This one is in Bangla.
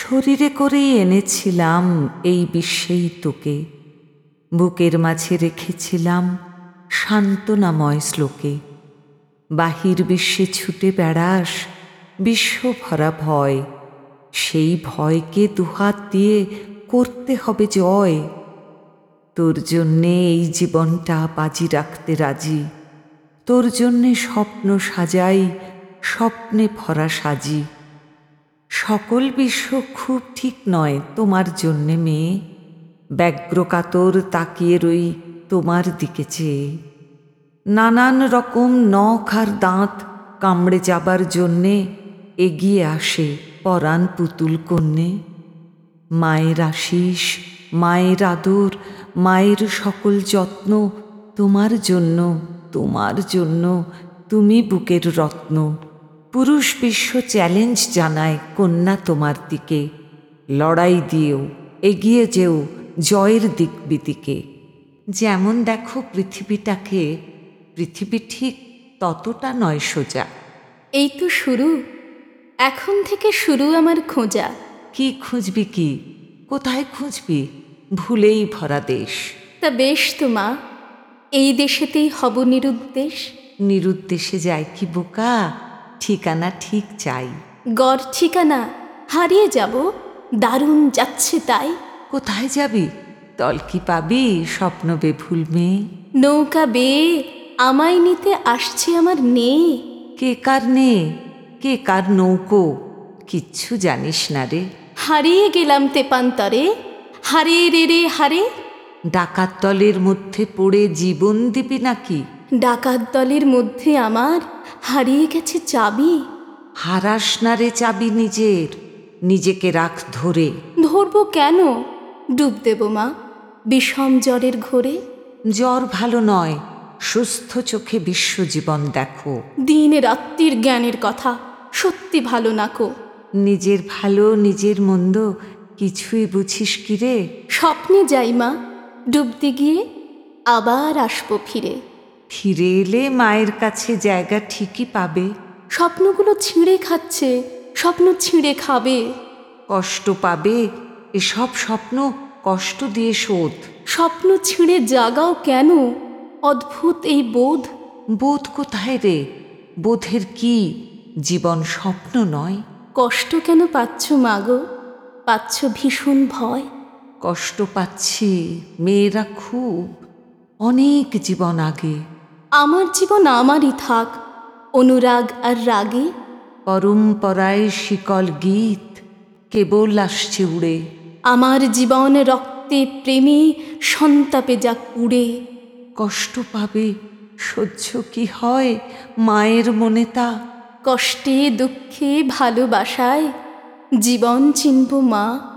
শরীরে করেই এনেছিলাম এই বিশ্বেই তোকে, বুকের মাঝে রেখেছিলাম সান্ত্বনাময় শ্লোকে। বাহির বিশ্বে ছুটে বেড়াস বিশ্ব ভরা ভয়, সেই ভয়কে দুহাত দিয়ে করতে হবে জয়। তোর জন্যে এই জীবনটা বাজি রাখতে রাজি, তোর জন্যে স্বপ্ন সাজাই স্বপ্নে ভরা সাজি। সকল বিশ্ব খুব ঠিক নয় তোমার জন্যে মেয়ে, ব্যগ্র কাতর তাকিয়ে রই তোমার দিকে চেয়ে। নানান রকম নখ আর দাঁত কামড়ে যাবার জন্যে এগিয়ে আসে পরাণ পুতুল কন্যে। মায়ের আশিস, মায়ের আদর, মায়ের সকল যত্ন তোমার জন্য, তোমার জন্য, তুমি বুকের রত্ন। পুরুষ বিশ্ব চ্যালেঞ্জ জানায় কন্যা তোমার দিকে, লড়াই দিয়েও এগিয়ে যেও জয়ের দিক বিদিকে। যেমন দেখো পৃথিবীটাকে, পৃথিবী ঠিক ততটা নয় সোজা। এই তো শুরু, এখন থেকে শুরু আমার খোঁজা। কি খুঁজবি কি, কোথায় খুঁজবি, ভুলেই ভরা দেশ। তা বেশ তো মা, এই দেশেতেই হব নিরুদ্দেশ। নিরুদ্দেশে যায় কি বোকা, ঠিকানা ঠিক চাই। গড় ঠিকানা হারিয়ে যাব, দারুণ যাচ্ছে তাই। কোথায় যাবি, তল কি পাবি স্বপ্ন বেভুল মেয়ে। নৌকা বেয়ে আমায় নিতে আসছে আমার নেই। কে কার নে, কে কার নৌকো, কিচ্ছু জানিস না রে। হারিয়ে গেলাম তেপান্তরে, হারে রে রে হারে। ডাকাত দলের মধ্যে পড়ে জীবন দিবি নাকি, ডাকাত দলের মধ্যে আমার হারিয়ে গেছে চাবি। হারাস না রে চাবি নিজের, নিজেকে রাখ ধরে। ধরবো কেন, ডুব দেব মা বিষম জ্বরের ঘোরে। জ্বর ভালো নয়, সুস্থ চোখে বিশ্বজীবন দেখো। দিন রাত্রির জ্ঞানের কথা সত্যি ভালো নাকো। নিজের ভালো নিজের মন্দ কিছুই বুঝিস কি রে। স্বপ্নে যাই মা, ডুবতে গিয়ে আবার আসবো ফিরে। ফিরে এলে মায়ের কাছে জায়গা ঠিকই পাবে। স্বপ্নগুলো ছিঁড়ে খাচ্ছে, স্বপ্ন ছিঁড়ে খাবে। কষ্ট পাবে, এসব স্বপ্ন কষ্ট দিয়ে শোধ। স্বপ্ন ছিঁড়ে জাগাও কেন, অদ্ভুত এই বোধ। বোধ কোথায় রে, বোধের কি, জীবন স্বপ্ন নয়। কষ্ট কেন পাচ্ছ মাগো, পাচ্ছ ভীষণ ভয়। কষ্ট পাচ্ছি মেয়েরা খুব, অনেক জীবন আগে। আমার জীবন আমারই থাক, অনুরাগ আর রাগে। পরম্পরায় শিকল গীত কেবল আসছে উড়ে। আমার জীবন রক্তে প্রেমে সন্তাপে যাক পুড়ে। কষ্ট পাবে, সহ্য কি হয় মায়ের মনে তা। কষ্টে দুঃখে ভালোবাসায় জীবন চিনব মা।